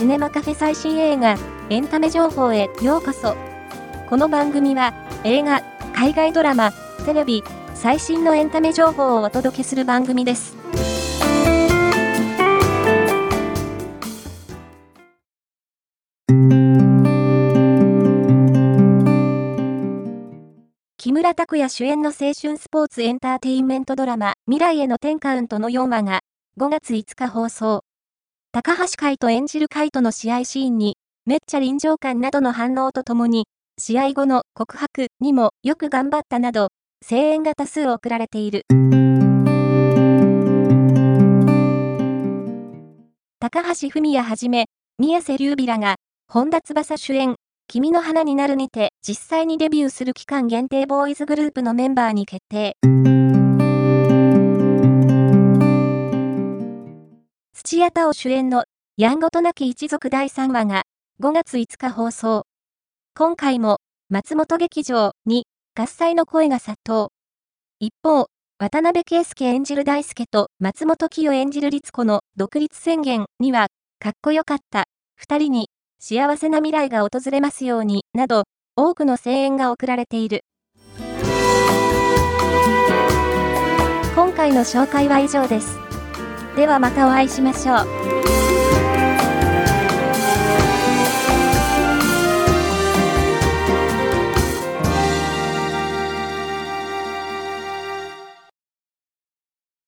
シネマカフェ最新映画、エンタメ情報へようこそ。この番組は、映画、海外ドラマ、テレビ、最新のエンタメ情報をお届けする番組です。木村拓哉主演の青春スポーツエンターテインメントドラマ、未来への10カウントの4話が、5月5日放送。高橋海人演じる海人の試合シーンに、めっちゃ臨場感などの反応とともに、試合後の告白にもよく頑張ったなど、声援が多数送られている。高橋文哉はじめ、宮世琉弥らが、本田翼主演、君の花になるにて実際にデビューする期間限定ボーイズグループのメンバーに決定。土屋太鳳主演のやんごとなき一族第3話が5月5日放送。今回も松本劇場に喝采の声が殺到。一方、渡辺圭介演じる大輔と松本紀代演じる律子の独立宣言には、かっこよかった、二人に幸せな未来が訪れますように、など多くの声援が送られている。今回の紹介は以上です。ではまたお会いしましょう。